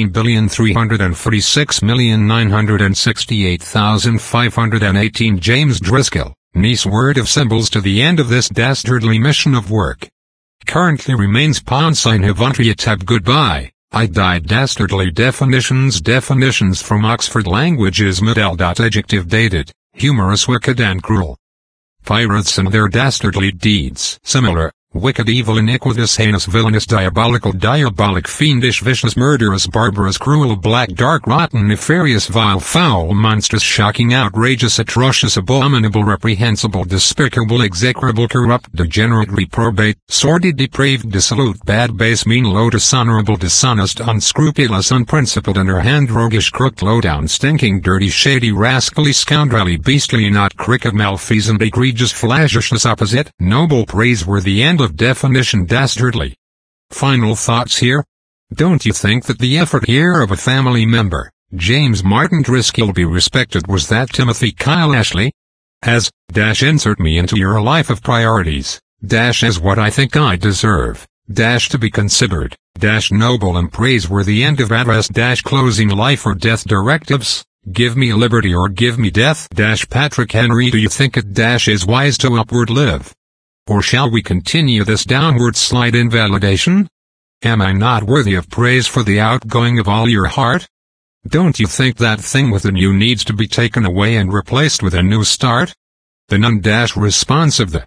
14,346,968,518. James Driscoll, niece. Word of symbols to the end of this dastardly mission of work. Currently remains # Havantria tab. Goodbye. I died dastardly. Definitions from Oxford Languages. Model. Adjective dated, humorous, wicked and cruel. Pirates and their dastardly deeds. Similar, wicked, evil, iniquitous, heinous, villainous, diabolical, diabolic, fiendish, vicious, murderous, barbarous, cruel, black, dark, rotten, nefarious, vile, foul, monstrous, shocking, outrageous, atrocious, abominable, reprehensible, despicable, execrable, corrupt, degenerate, reprobate, sordid, depraved, dissolute, bad, base, mean, low, dishonorable, dishonest, unscrupulous, unprincipled, underhand, roguish, crooked, low-down, stinking, dirty, shady, rascally, scoundrelly, beastly, not, crooked, malfeasant, egregious, flagitious. Opposite, noble, praiseworthy. End of definition. Dastardly. Final thoughts here. Don't you think that the effort here of a family member, James Martin Driscoll, be respected? Was that Timothy Kyle Ashley? As, insert me into your life of priorities, as what I think I deserve, to be considered, noble and praiseworthy. End of address. Closing life or death directives. Give me liberty or give me death. Patrick Henry. Do you think it is wise to upward live? Or shall we continue this downward slide? Invalidation? Am I not worthy of praise for the outgoing of all your heart? Don't you think that thing within you needs to be taken away and replaced with a new start? The non-response of the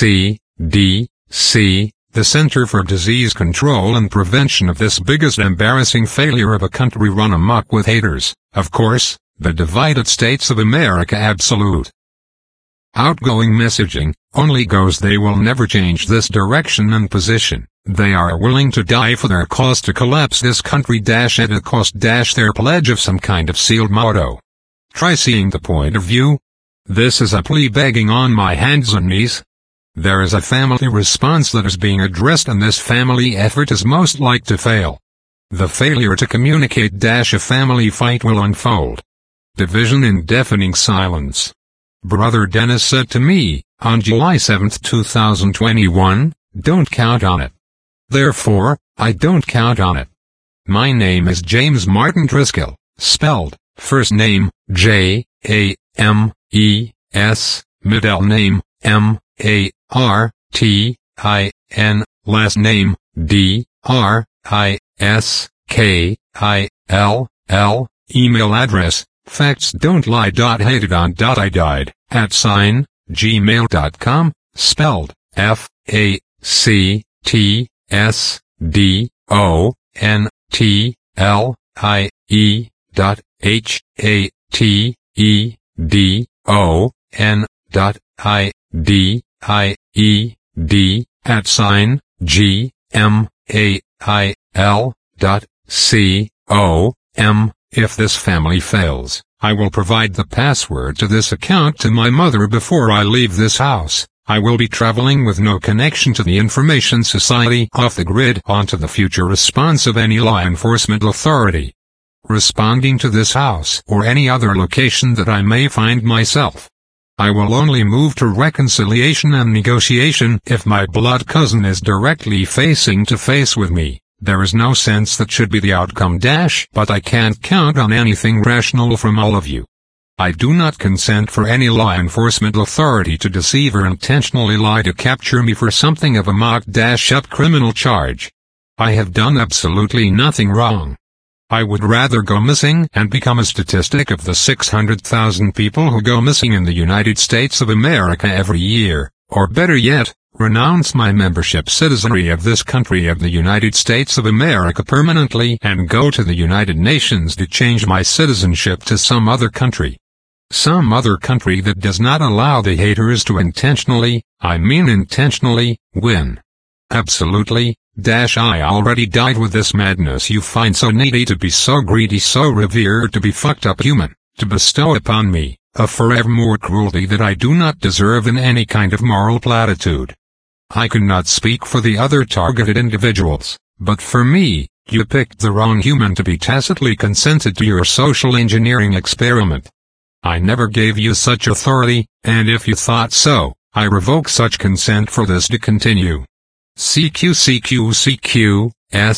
CDC, the Center for Disease Control and Prevention, of this biggest embarrassing failure of a country run amok with haters, of course, the divided states of America. Absolute outgoing messaging only goes. They will never change this direction and position. They are willing to die for their cause to collapse this country at a cost. Their pledge of some kind of sealed motto. Try seeing the point of view. This is a plea begging on my hands and knees. There is a family response that is being addressed, and this family effort is most like to fail. The failure to communicate. A family fight will unfold. Division in deafening silence. Brother Dennis said to me, on July 7, 2021, don't count on it. Therefore, I don't count on it. My name is James Martin Driscoll, spelled, first name, J-A-M-E-S, middle name, M-A-R-T-I-N, last name, D-R-I-S-K-I-L-L, email address, factsdon'tlie.hatedon.I died@gmail.com, spelled F-A-C-T-S-D-O-N gmail.com. If this family fails, I will provide the password to this account to my mother before I leave this house. I will be traveling with no connection to the Information Society, off the grid, onto the future response of any law enforcement authority responding to this house or any other location that I may find myself. I will only move to reconciliation and negotiation if my blood cousin is directly facing to face with me. There is no sense that should be the outcome but I can't count on anything rational from all of you. I do not consent for any law enforcement authority to deceive or intentionally lie to capture me for something of a mock-up criminal charge. I have done absolutely nothing wrong. I would rather go missing and become a statistic of the 600,000 people who go missing in the United States of America every year, or better yet, renounce my membership citizenry of this country of the United States of America permanently and go to the United Nations to change my citizenship to some other country. Some other country that does not allow the haters to intentionally win. Absolutely. I already died with this madness you find so needy to be so greedy, so revered to be fucked up human, to bestow upon me a forevermore cruelty that I do not deserve in any kind of moral platitude. I cannot speak for the other targeted individuals, but for me, you picked the wrong human to be tacitly consented to your social engineering experiment. I never gave you such authority, and if you thought so, I revoke such consent for this to continue. CQ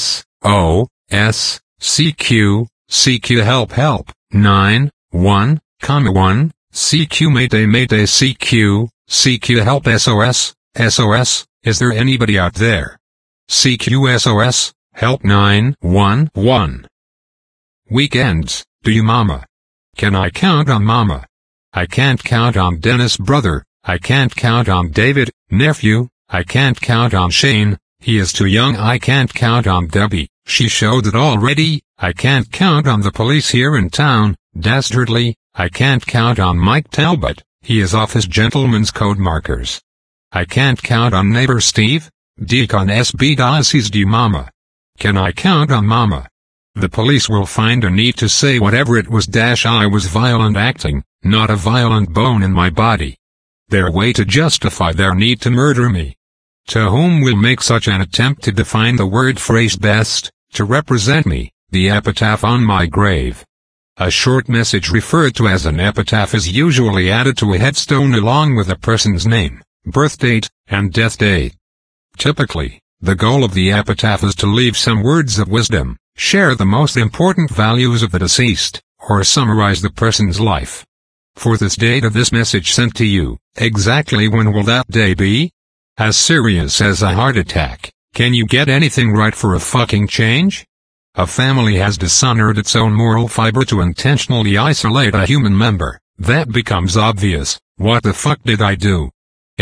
help 911, 1 CQ Mayday CQ help SOS, is there anybody out there? CQ SOS, help 911. Weekends, do you mama? Can I count on mama? I can't count on Dennis brother, I can't count on David, nephew, I can't count on Shane, he is too young. I can't count on Debbie, she showed it already. I can't count on the police here in town, dastardly. I can't count on Mike Talbot, he is off his gentleman's code markers. I can't count on neighbor Steve, Deacon SB Diocese do mama. Can I count on mama? The police will find a need to say whatever it was. I was violent acting, not a violent bone in my body. Their way to justify their need to murder me. To whom will make such an attempt to define the word phrase best, to represent me, the epitaph on my grave. A short message referred to as an epitaph is usually added to a headstone along with a person's name, birth date, and death date. Typically, the goal of the epitaph is to leave some words of wisdom, share the most important values of the deceased, or summarize the person's life. For this date of this message sent to you, exactly when will that day be? As serious as a heart attack. Can you get anything right for a fucking change? A family has dishonored its own moral fiber to intentionally isolate a human member. That becomes obvious. What the fuck did I do?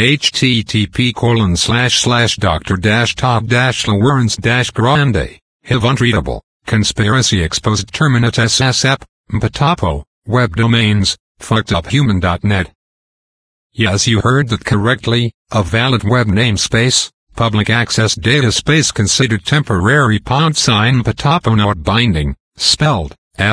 http://Dr-Todd-Lawerence-Grande, HIV untreatable, conspiracy exposed terminat SSF, Mpatapo, web domains, fuckeduphuman.net. Yes, you heard that correctly, a valid web namespace, public access data space considered temporary #Mpatapo not binding, spelled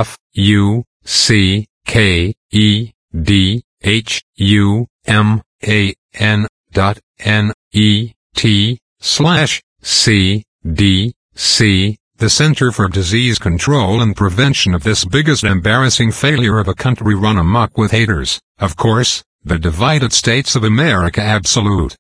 FUCKEDHUMAN.net/CDC, the Center for Disease Control and Prevention of this biggest embarrassing failure of a country run amok with haters, of course, the divided states of America absolute.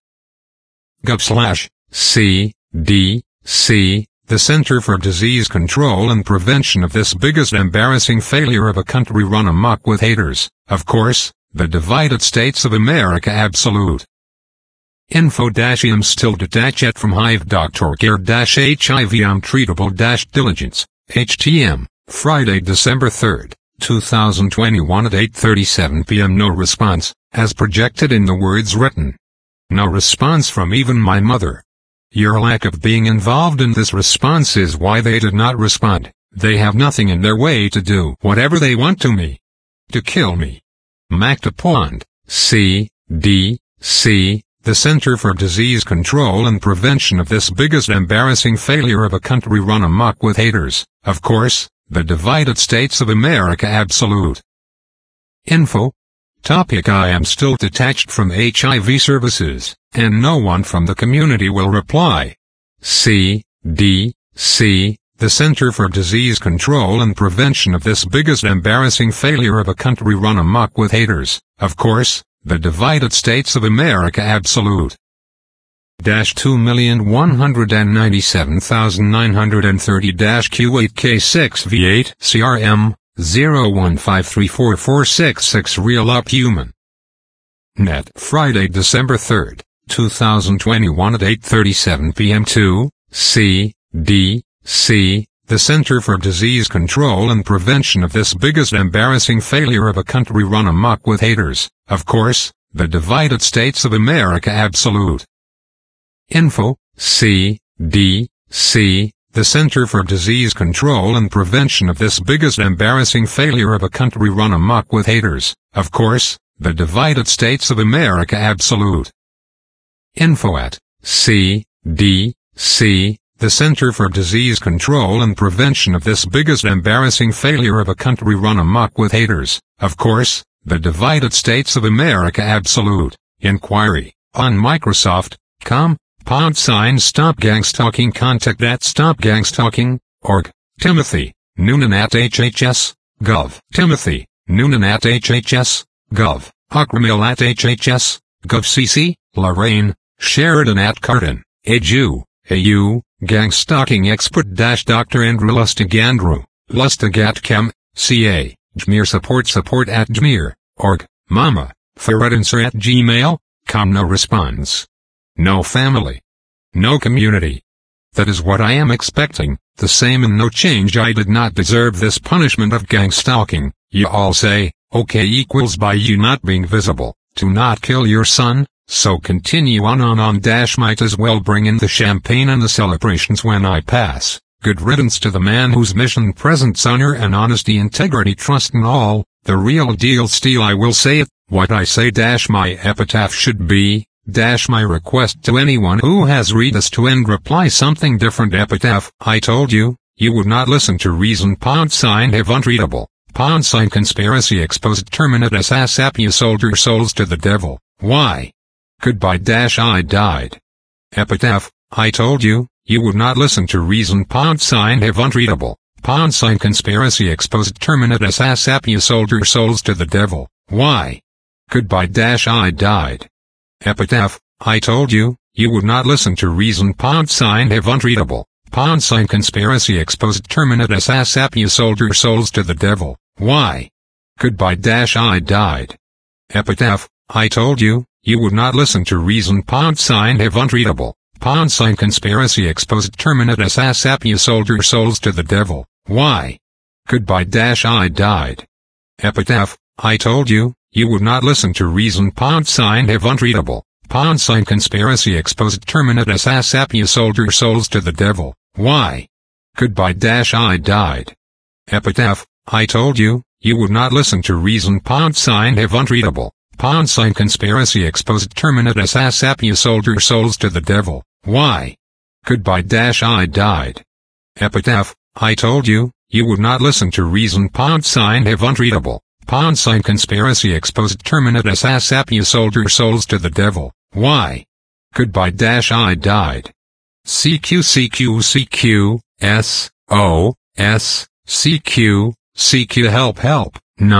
gov/CDC, the Center for Disease Control and Prevention of this biggest embarrassing failure of a country run amok with haters, of course, the divided states of America absolute. Info-im still detached from hive.org/HIV untreatable-diligence, HTM, Friday, December 3, 2021 at 8:37 p.m. No response, as projected in the words written. No response from even my mother. Your lack of being involved in this response is why they did not respond. They have nothing in their way to do whatever they want to me. To kill me. Macta Pond, CDC, the Center for Disease Control and Prevention of this biggest embarrassing failure of a country run amok with haters, of course, the divided states of America absolute. Info. Topic: I am still detached from HIV services, and no one from the community will reply. CDC, the Center for Disease Control and Prevention of this biggest embarrassing failure of a country run amok with haters, of course, the divided states of America absolute. 2,197,930-Q8K6 V8 CRM 015344666 Real Up Human. Net. Friday, December 3, 2021 at 8:37 p.m. 2, CDC, the Center for Disease Control and Prevention of this biggest embarrassing failure of a country run amok with haters, of course, the divided states of America absolute. Info. CDC, the Center for Disease Control and Prevention of this biggest embarrassing failure of a country run amok with haters, of course, the divided states of America absolute. Info at CDC, the Center for Disease Control and Prevention of this biggest embarrassing failure of a country run amok with haters, of course, the divided states of America absolute. Inquiry, on Microsoft.com. # Stop Gangstalking. Contact at stopgangstalking.org. Timothy Noonan at HHS.gov. Timothy Noonan at HHS.gov. Akramil at HHS.gov. CC Lorraine Sheridan at Carton. AU. Gangstalking expert Dr. Andrew Lustig. Andrew Lustig at Chem. CA. Jmir support at jmir.org. Mama Ferredinsir at gmail.com. No response. No family. No community. That is what I am expecting, the same and no change. I did not deserve this punishment of gangstalking. You all say, okay equals by you not being visible, to not kill your son, so continue on. Might as well bring in the champagne and the celebrations when I pass. Good riddance to the man whose mission presents honor and honesty, integrity, trust and all, the real deal steal. I will say it, what I say. My epitaph should be, my request to anyone who has read this to end reply something different. Epitaph. I told you, you would not listen to reason. # have unreadable. # conspiracy exposed. Terminate assasap. You sold your souls to the devil. Why? Goodbye. I died. Epitaph. I told you, you would not listen to reason. # have unreadable. # conspiracy exposed. Terminate assasap. You sold your souls to the devil. Why? Goodbye. I died. Epitaph. I told you, you would not listen to reason. # have unreadable. # conspiracy exposed. Terminate assasap. You sold your souls to the devil. Why? Goodbye. I died. Epitaph. I told you, you would not listen to reason. # have unreadable. # conspiracy exposed. Terminate assasap. You sold your souls to the devil. Why? Goodbye. I died. Epitaph. I told you, you would not listen to reason. # have unreadable. # conspiracy exposed. Terminate assasap. You sold your souls to the devil. Why? Goodbye. I died. Epitaph. I told you, you would not listen to reason. # have unreadable. # conspiracy exposed. Terminate assasap. You sold your souls to the devil. Why? Goodbye. I died. Epitaph. I told you, you would not listen to reason. # have unreadable. # conspiracy exposed. Terminate assasap. You sold your souls to the devil. Why? Goodbye. I died. CQ help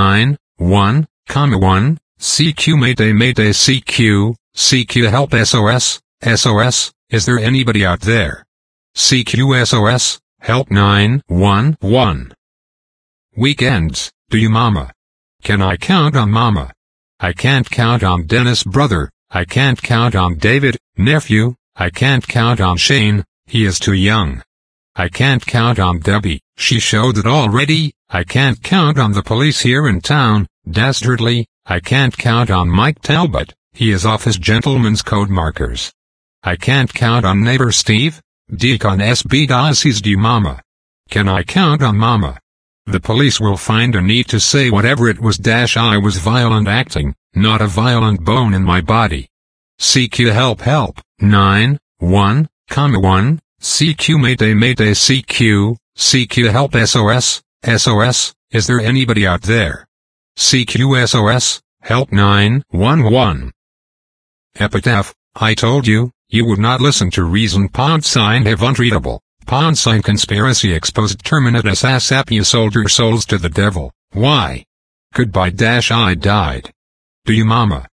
911,1 CQ Mayday CQ help SOS is there anybody out there? CQ SOS help 911. Weekends, do you mama? Can I count on mama? I can't count on Dennis brother, I can't count on David, nephew, I can't count on Shane, he is too young. I can't count on Debbie, she showed it already, I can't count on the police here in town, dastardly, I can't count on Mike Talbot, he is off his gentleman's code markers. I can't count on neighbor Steve. Deacon SB Diocese do mama. Can I count on mama? The police will find a need to say whatever it was. I was violent acting, not a violent bone in my body. CQ help 911, CQ mayday CQ help SOS, is there anybody out there? CQ SOS, help 911. Epitaph, I told you, you would not listen to reason. # have untreatable. # conspiracy exposed. Terminatus ass you sold your souls to the devil. Why? Goodbye. I died. Do you mama?